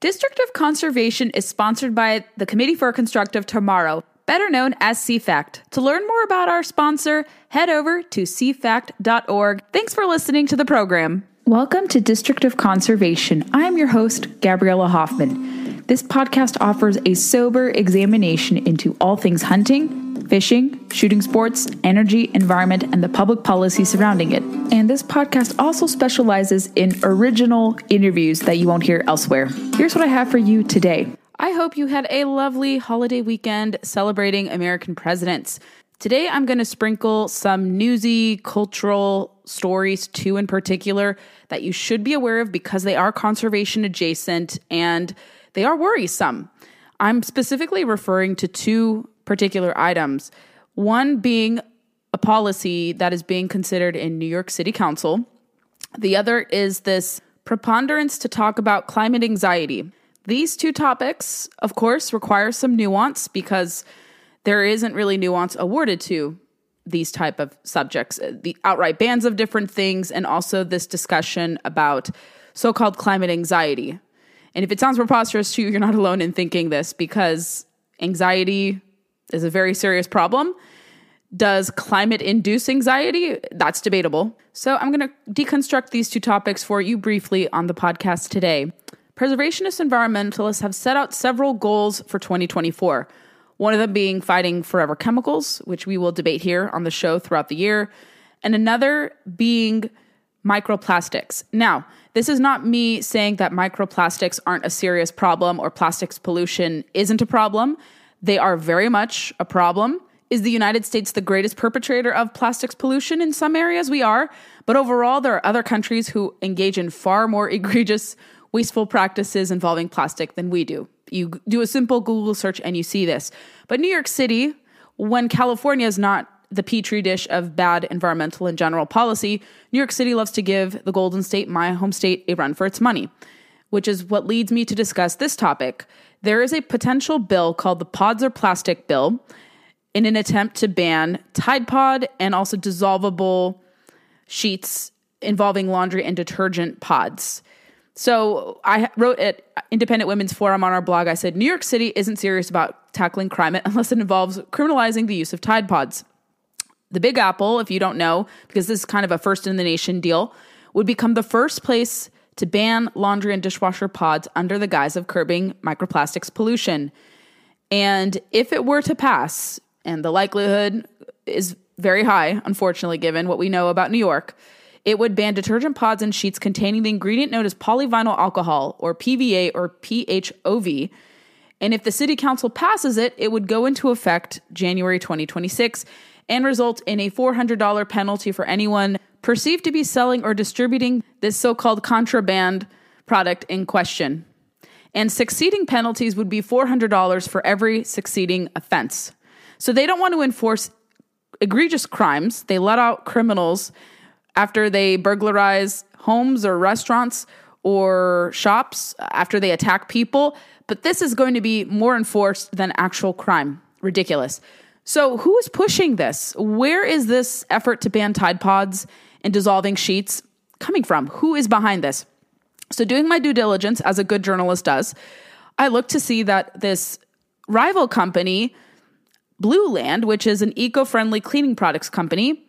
District of Conservation is sponsored by the Committee for a Constructive Tomorrow, better known as CFACT. To learn more about our sponsor, head over to cfact.org. Thanks for listening to the program. Welcome to District of Conservation. I am your host, Gabriella Hoffman. This podcast offers a sober examination into all things hunting, fishing, shooting sports, energy, environment, and the public policy surrounding it. And this podcast also specializes in original interviews that you won't hear elsewhere. Here's what I have for you today. I hope you had a lovely holiday weekend celebrating American presidents. Today, I'm going to sprinkle some newsy cultural stories, two in particular, that you should be aware of because they are conservation adjacent and they are worrisome. I'm specifically referring to two particular items. One being a policy that is being considered in New York City Council. The other is this preponderance to talk about climate anxiety. These two topics, of course, require some nuance because there isn't really nuance awarded to these type of subjects. The outright bans of different things and also this discussion about so-called climate anxiety. And if it sounds preposterous to you, you're not alone in thinking this because anxiety is a very serious problem. Does climate induce anxiety? That's debatable. So I'm going to deconstruct these two topics for you briefly on the podcast today. Preservationist environmentalists have set out several goals for 2024. One of them being fighting forever chemicals, which we will debate here on the show throughout the year, and another being microplastics. Now, this is not me saying that microplastics aren't a serious problem or plastics pollution isn't a problem. They are very much a problem. Is the United States the greatest perpetrator of plastics pollution? In some areas we are, but overall there are other countries who engage in far more egregious, wasteful practices involving plastic than we do. You do a simple Google search and you see this. But New York City, when California is not the petri dish of bad environmental and general policy, New York City loves to give the Golden State, my home state, a run for its money, which is what leads me to discuss this topic. There is a potential bill called the Pods or Plastic Bill in an attempt to ban Tide Pod and also dissolvable sheets involving laundry and detergent pods. So I wrote at Independent Women's Forum on our blog, I said, New York City isn't serious about tackling climate unless it involves criminalizing the use of Tide Pods. The Big Apple, if you don't know, because this is kind of a first in the nation deal, would become the first place to ban laundry and dishwasher pods under the guise of curbing microplastics pollution. And if it were to pass, and the likelihood is very high, unfortunately, given what we know about New York, it would ban detergent pods and sheets containing the ingredient known as polyvinyl alcohol, or PVA or PHOV. And if the city council passes it, it would go into effect January 2026 and result in a $400 penalty for anyone perceived to be selling or distributing this so-called contraband product in question. And succeeding penalties would be $400 for every succeeding offense. So they don't want to enforce egregious crimes. They let out criminals after they burglarize homes or restaurants or shops, after they attack people. But this is going to be more enforced than actual crime. Ridiculous. So who is pushing this? Where is this effort to ban Tide Pods and dissolving sheets coming from? Who is behind this? So doing my due diligence, as a good journalist does, I looked to see that this rival company, Blueland, which is an eco-friendly cleaning products company,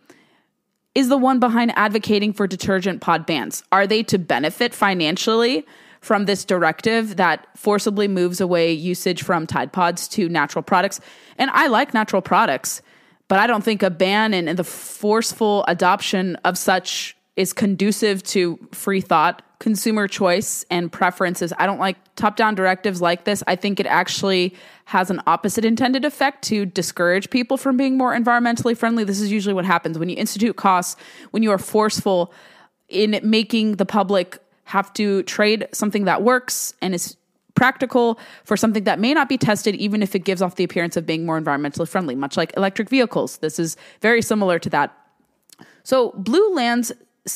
is the one behind advocating for detergent pod bans. Are they to benefit financially from this directive that forcibly moves away usage from Tide Pods to natural products? And I like natural products, but I don't think a ban and the forceful adoption of such is conducive to free thought, consumer choice, and preferences. I don't like top-down directives like this. I think it actually has an opposite intended effect to discourage people from being more environmentally friendly. This is usually what happens when you institute costs, when you are forceful in making the public have to trade something that works and is practical for something that may not be tested, even if it gives off the appearance of being more environmentally friendly, much like electric vehicles. This is very similar to that. So Blueland's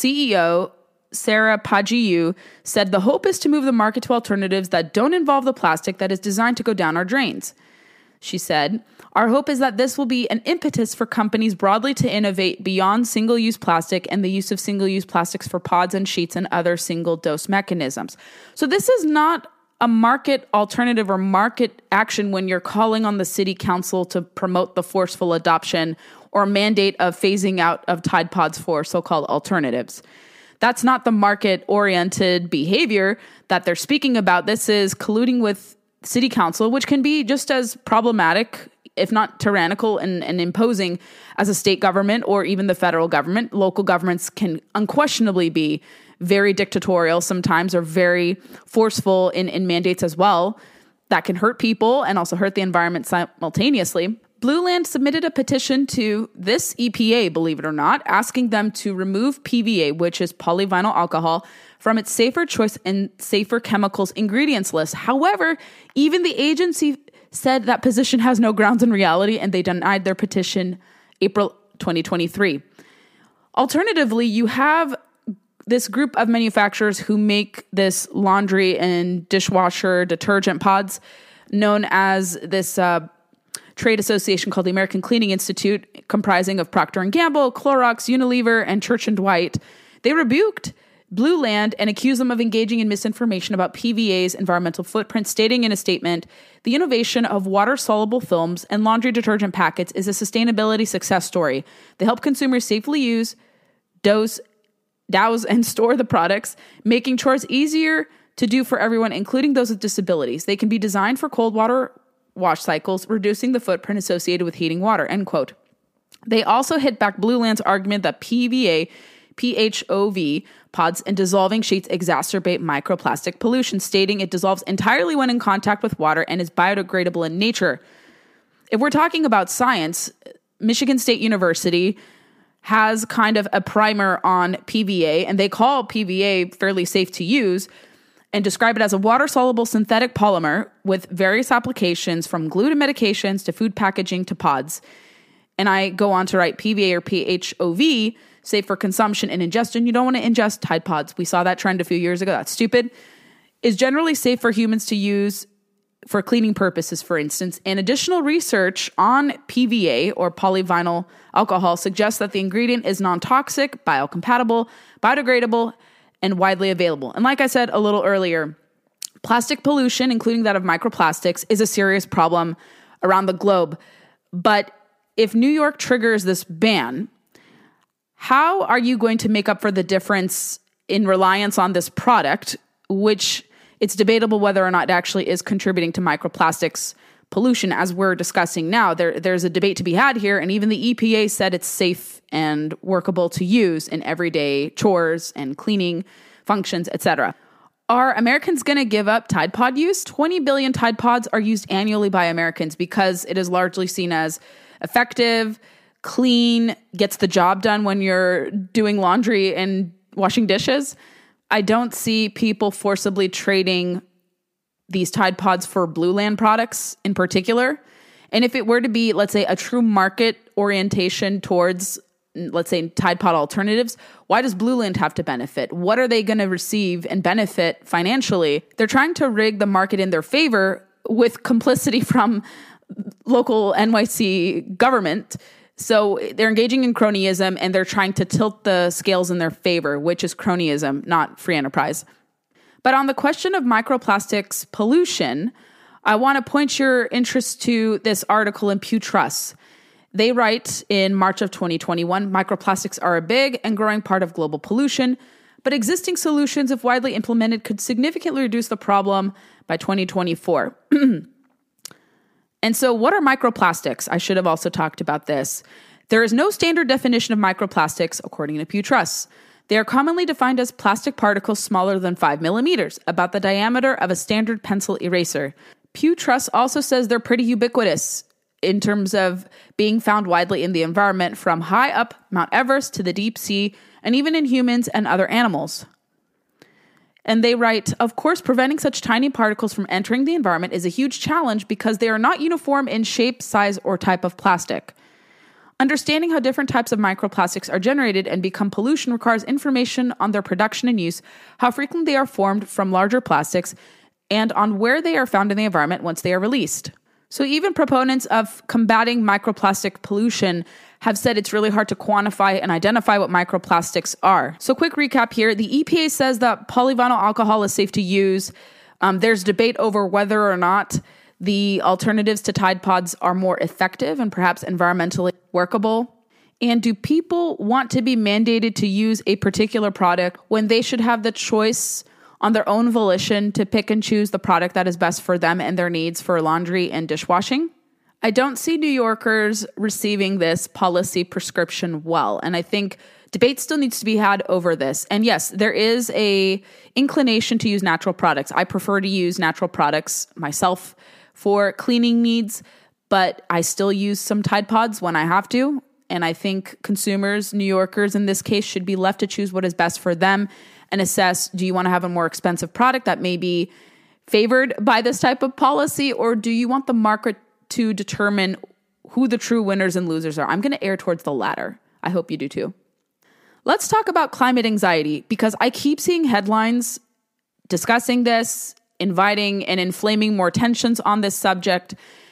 CEO, Sarah Pageau, said the hope is to move the market to alternatives that don't involve the plastic that is designed to go down our drains. She said, our hope is that this will be an impetus for companies broadly to innovate beyond single-use plastic and the use of single-use plastics for pods and sheets and other single-dose mechanisms. So this is not a market alternative or market action when you're calling on the city council to promote the forceful adoption or mandate of phasing out of Tide Pods for so-called alternatives. That's not the market-oriented behavior that they're speaking about. This is colluding with city council, which can be just as problematic, if not tyrannical and imposing as a state government or even the federal government. Local governments can unquestionably be very dictatorial sometimes or very forceful in mandates as well that can hurt people and also hurt the environment simultaneously. Blueland submitted a petition to this EPA, believe it or not, asking them to remove PVA, which is polyvinyl alcohol, from its safer choice and safer chemicals ingredients list. However, even the agency said that position has no grounds in reality, and they denied their petition April 2023. Alternatively, you have this group of manufacturers who make this laundry and dishwasher detergent pods, known as this trade association called the American Cleaning Institute, comprising of Procter & Gamble, Clorox, Unilever, and Church & Dwight. They rebuked Blueland and accused them of engaging in misinformation about PVA's environmental footprint, stating in a statement, "The innovation of water-soluble films and laundry detergent packets is a sustainability success story. They help consumers safely use, douse, and store the products, making chores easier to do for everyone, including those with disabilities. They can be designed for cold water wash cycles, reducing the footprint associated with heating water," end quote. They also hit back Blueland's argument that PVA, PHOV, pods and dissolving sheets exacerbate microplastic pollution, stating it dissolves entirely when in contact with water and is biodegradable in nature. If we're talking about science, Michigan State University has kind of a primer on PVA, and they call PVA fairly safe to use and describe it as a water-soluble synthetic polymer with various applications from glue to medications to food packaging to pods. And I go on to write PVA or PHOV, safe for consumption and ingestion. You don't want to ingest Tide Pods. We saw that trend a few years ago. That's stupid. Is generally safe for humans to use for cleaning purposes, for instance. And additional research on PVA or polyvinyl alcohol suggests that the ingredient is non-toxic, biocompatible, biodegradable, and widely available. And like I said a little earlier, plastic pollution, including that of microplastics, is a serious problem around the globe. But if New York triggers this ban, how are you going to make up for the difference in reliance on this product, which it's debatable whether or not it actually is contributing to microplastics pollution, as we're discussing now? There's a debate to be had here, and even the EPA said it's safe and workable to use in everyday chores and cleaning functions, etc. Are Americans going to give up Tide Pod use? 20 billion Tide Pods are used annually by Americans because it is largely seen as effective, clean, gets the job done when you're doing laundry and washing dishes. I don't see people forcibly trading these Tide Pods for Blueland products in particular. And if it were to be, let's say, a true market orientation towards, let's say, Tide Pod alternatives, why does Blueland have to benefit? What are they going to receive and benefit financially? They're trying to rig the market in their favor with complicity from local NYC government. So they're engaging in cronyism, and they're trying to tilt the scales in their favor, which is cronyism, not free enterprise. But on the question of microplastics pollution, I want to point your interest to this article in Pew Trust. They write in March of 2021, microplastics are a big and growing part of global pollution, but existing solutions, if widely implemented, could significantly reduce the problem by 2024. And so what are microplastics? I should have also talked about this. There is no standard definition of microplastics, according to Pew Trust. They are commonly defined as plastic particles smaller than 5 millimeters, about the diameter of a standard pencil eraser. Pew Trust also says they're pretty ubiquitous in terms of being found widely in the environment, from high up Mount Everest to the deep sea, and even in humans and other animals. And they write, of course, preventing such tiny particles from entering the environment is a huge challenge because they are not uniform in shape, size, or type of plastic. Understanding how different types of microplastics are generated and become pollution requires information on their production and use, how frequently they are formed from larger plastics, and on where they are found in the environment once they are released. So even proponents of combating microplastic pollution have said it's really hard to quantify and identify what microplastics are. So quick recap here. The EPA says that polyvinyl alcohol is safe to use. There's debate over whether or not the alternatives to Tide Pods are more effective and perhaps environmentally workable. And do people want to be mandated to use a particular product when they should have the choice on their own volition to pick and choose the product that is best for them and their needs for laundry and dishwashing? I don't see New Yorkers receiving this policy prescription well, and I think debate still needs to be had over this. And yes, there is a inclination to use natural products. I prefer to use natural products myself for cleaning needs, but I still use some Tide Pods when I have to. And I think consumers, New Yorkers in this case, should be left to choose what is best for them and assess, do you want to have a more expensive product that may be favored by this type of policy, or do you want the market to determine who the true winners and losers are? I'm going to err towards the latter. I hope you do too. Let's talk about climate anxiety, because I keep seeing headlines discussing this, inviting and inflaming more tensions on this subject.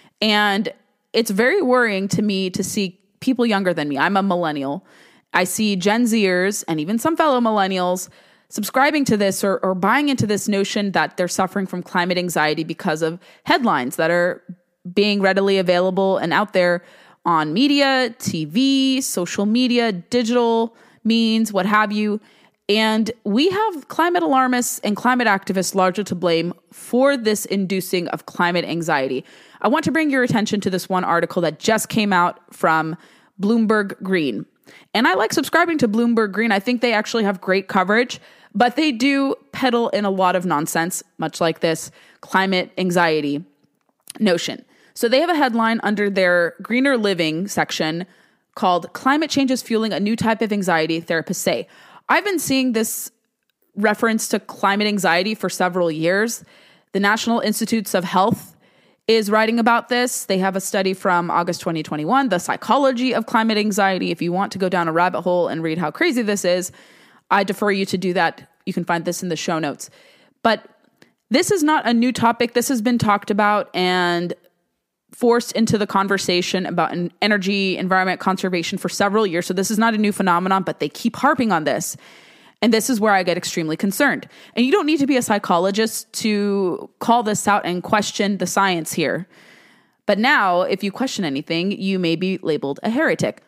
And it's very worrying to me to see people younger than me. I'm a millennial. I see Gen Zers and even some fellow millennials subscribing to this or buying into this notion that they're suffering from climate anxiety because of headlines that are being readily available and out there on media, TV, social media, digital means, what have you. And we have climate alarmists and climate activists largely to blame for this inducing of climate anxiety. I want to bring your attention to this one article that just came out from Bloomberg Green. And I like subscribing to Bloomberg Green. I think they actually have great coverage, but they do peddle in a lot of nonsense, much like this climate anxiety notion. So they have a headline under their Greener Living section called "Climate Change is Fueling a New Type of Anxiety, Therapists Say." I've been seeing this reference to climate anxiety for several years. The National Institutes of Health is writing about this. They have a study from August 2021, The Psychology of Climate Anxiety. If you want to go down a rabbit hole and read how crazy this is, I defer you to do that. You can find this in the show notes. But this is not a new topic. This has been talked about and forced into the conversation about energy, environment, conservation for several years. So this is not a new phenomenon, but they keep harping on this. And this is where I get extremely concerned. And you don't need to be a psychologist to call this out and question the science here. But now, if you question anything, you may be labeled a heretic.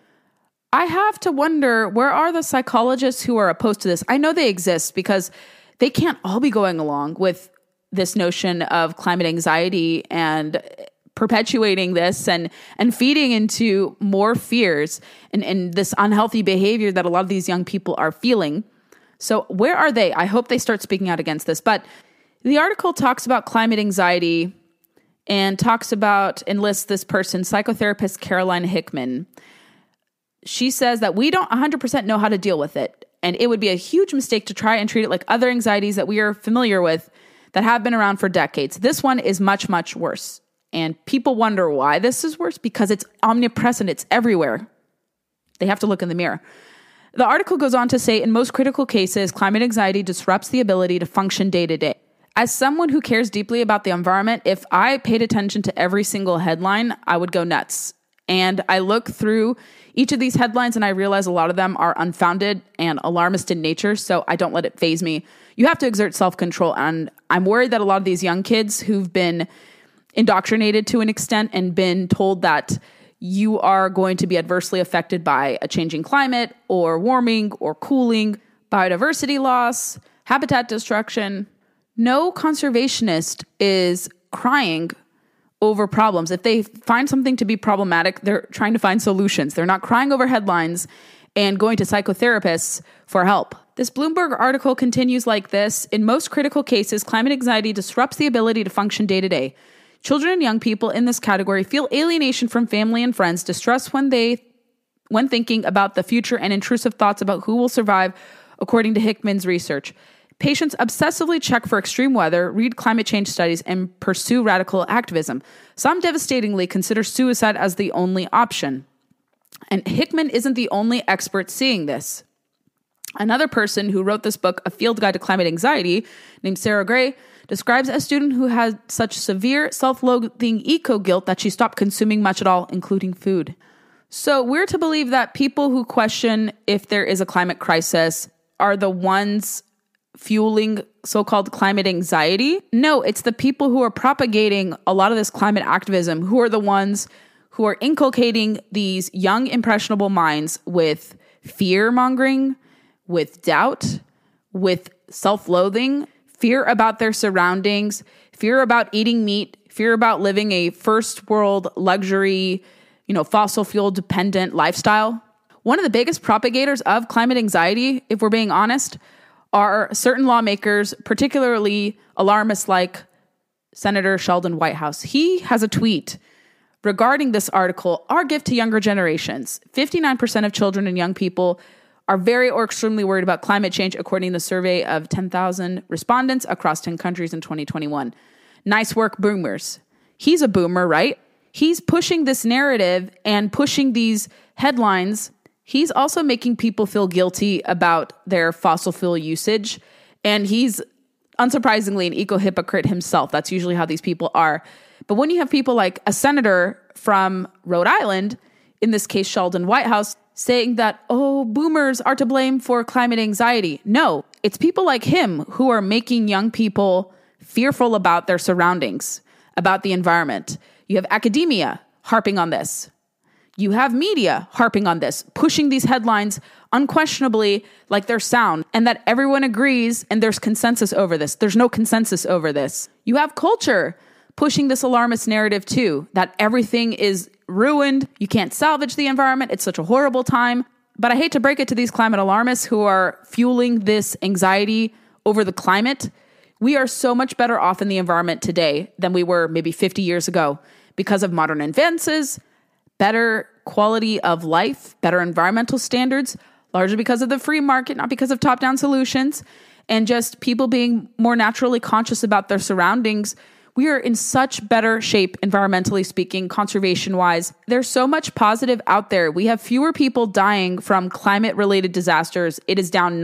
I have to wonder, where are the psychologists who are opposed to this? I know they exist because they can't all be going along with this notion of climate anxiety and perpetuating this and feeding into more fears and this unhealthy behavior that a lot of these young people are feeling. So where are they? I hope they start speaking out against this. But the article talks about climate anxiety and enlists this person, psychotherapist Caroline Hickman. She says that we don't 100% know how to deal with it. And it would be a huge mistake to try and treat it like other anxieties that we are familiar with that have been around for decades. This one is much, much worse. And people wonder why this is worse, because it's omnipresent. It's everywhere. They have to look in the mirror. The article goes on to say, in most critical cases, climate anxiety disrupts the ability to function day to day. As someone who cares deeply about the environment, if I paid attention to every single headline, I would go nuts. And I look through each of these headlines and I realize a lot of them are unfounded and alarmist in nature, so I don't let it faze me. You have to exert self-control. And I'm worried that a lot of these young kids who've been indoctrinated to an extent and been told that you are going to be adversely affected by a changing climate or warming or cooling, biodiversity loss, habitat destruction. No conservationist is crying over problems. If they find something to be problematic, they're trying to find solutions. They're not crying over headlines and going to psychotherapists for help. This Bloomberg article continues like this. In most critical cases, climate anxiety disrupts the ability to function day to day. Children and young people in this category feel alienation from family and friends, distress when thinking about the future, and intrusive thoughts about who will survive, according to Hickman's research. Patients obsessively check for extreme weather, read climate change studies, and pursue radical activism. Some devastatingly consider suicide as the only option. And Hickman isn't the only expert seeing this. Another person who wrote this book, A Field Guide to Climate Anxiety, named Sarah Gray, describes a student who had such severe self-loathing eco-guilt that she stopped consuming much at all, including food. So we're to believe that people who question if there is a climate crisis are the ones fueling so-called climate anxiety. No, it's the people who are propagating a lot of this climate activism who are the ones who are inculcating these young, impressionable minds with fear-mongering, with doubt, with self-loathing, fear about their surroundings, fear about eating meat, fear about living a first world luxury, fossil fuel dependent lifestyle. One of the biggest propagators of climate anxiety, if we're being honest, are certain lawmakers, particularly alarmists like Senator Sheldon Whitehouse. He has a tweet regarding this article, Our Gift to Younger Generations. 59% of children and young people are very or extremely worried about climate change, according to the survey of 10,000 respondents across 10 countries in 2021. Nice work, boomers. He's a boomer, right? He's pushing this narrative and pushing these headlines. He's also making people feel guilty about their fossil fuel usage. And he's, unsurprisingly, an eco-hypocrite himself. That's usually how these people are. But when you have people like a senator from Rhode Island, in this case, Sheldon Whitehouse, saying that, boomers are to blame for climate anxiety. No, it's people like him who are making young people fearful about their surroundings, about the environment. You have academia harping on this. You have media harping on this, pushing these headlines unquestionably like they're sound and that everyone agrees and there's consensus over this. There's no consensus over this. You have culture pushing this alarmist narrative too, that everything is ruined. You can't salvage the environment. It's such a horrible time. But I hate to break it to these climate alarmists who are fueling this anxiety over the climate. We are so much better off in the environment today than we were maybe 50 years ago because of modern advances, better quality of life, better environmental standards, largely because of the free market, not because of top-down solutions, and just people being more naturally conscious about their surroundings. We are in such better shape, environmentally speaking, conservation-wise. There's so much positive out there. We have fewer people dying from climate-related disasters. It is down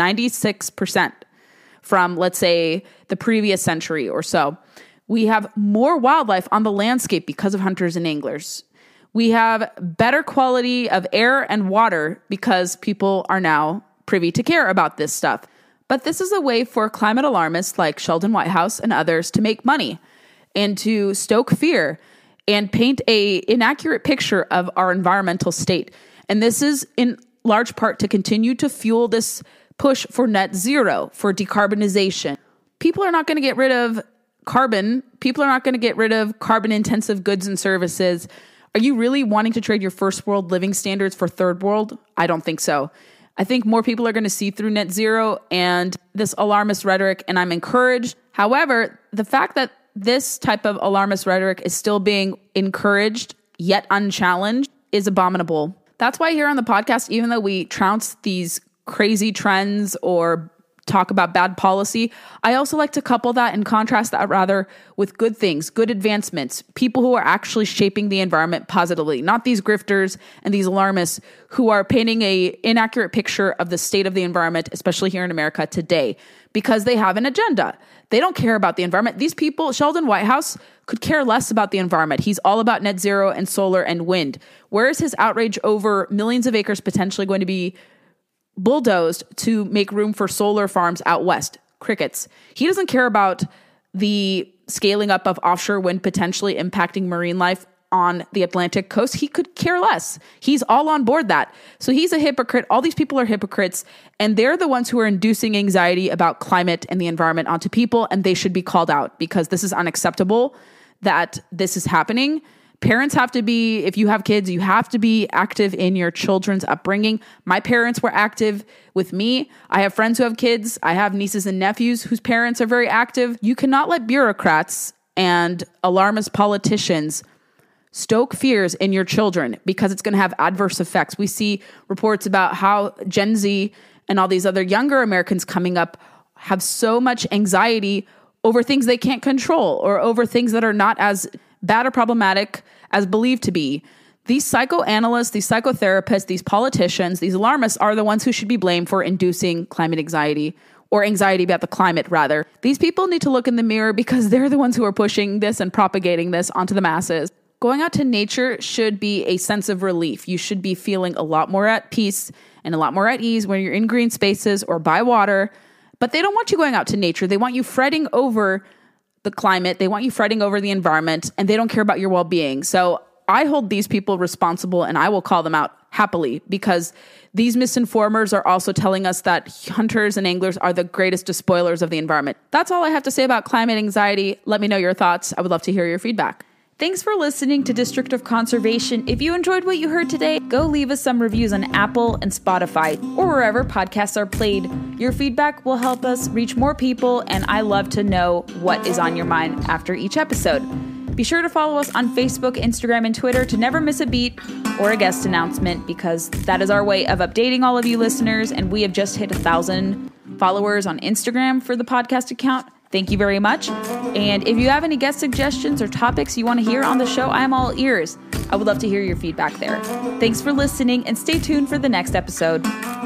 96% from, let's say, the previous century or so. We have more wildlife on the landscape because of hunters and anglers. We have better quality of air and water because people are now privy to care about this stuff. But this is a way for climate alarmists like Sheldon Whitehouse and others to make money and to stoke fear and paint an inaccurate picture of our environmental state. And this is in large part to continue to fuel this push for net zero, for decarbonization. People are not going to get rid of carbon. People are not going to get rid of carbon-intensive goods and services. Are you really wanting to trade your first world living standards for third world? I don't think so. I think more people are going to see through net zero and this alarmist rhetoric, and I'm encouraged. However, the fact that this type of alarmist rhetoric is still being encouraged, yet unchallenged, is abominable. That's why here on the podcast, even though we trounce these crazy trends or talk about bad policy, I also like to couple that and contrast that rather with good things, good advancements, people who are actually shaping the environment positively, not these grifters and these alarmists who are painting an inaccurate picture of the state of the environment, especially here in America today, because they have an agenda. They don't care about the environment. These people, Sheldon Whitehouse, could care less about the environment. He's all about net zero and solar and wind. Where is his outrage over millions of acres potentially going to be bulldozed to make room for solar farms out west? Crickets. He doesn't care about the scaling up of offshore wind potentially impacting marine life on the Atlantic coast. He could care less. He's all on board that. So he's a hypocrite. All these people are hypocrites, and they're the ones who are inducing anxiety about climate and the environment onto people, and they should be called out because this is unacceptable that this is happening. Parents have to be, if you have kids, you have to be active in your children's upbringing. My parents were active with me. I have friends who have kids. I have nieces and nephews whose parents are very active. You cannot let bureaucrats and alarmist politicians stoke fears in your children because it's going to have adverse effects. We see reports about how Gen Z and all these other younger Americans coming up have so much anxiety over things they can't control or over things that are not as bad or problematic as believed to be. These psychoanalysts, these psychotherapists, these politicians, these alarmists are the ones who should be blamed for inducing climate anxiety, or anxiety about the climate, rather. These people need to look in the mirror because they're the ones who are pushing this and propagating this onto the masses. Going out to nature should be a sense of relief. You should be feeling a lot more at peace and a lot more at ease when you're in green spaces or by water But they don't want you going out to nature. They want you fretting over the climate. They want you fretting over the environment, and they don't care about your well-being. So I hold these people responsible, and I will call them out happily, because these misinformers are also telling us that hunters and anglers are the greatest despoilers of the environment. That's all I have to say about climate anxiety. Let me know your thoughts. I would love to hear your feedback. Thanks for listening to District of Conservation. If you enjoyed what you heard today, go leave us some reviews on Apple and Spotify or wherever podcasts are played. Your feedback will help us reach more people, and I love to know what is on your mind after each episode. Be sure to follow us on Facebook, Instagram, and Twitter to never miss a beat or a guest announcement, because that is our way of updating all of you listeners, and we have just hit 1,000 followers on Instagram for the podcast account. Thank you very much. And if you have any guest suggestions or topics you want to hear on the show, I am all ears. I would love to hear your feedback there. Thanks for listening, and stay tuned for the next episode.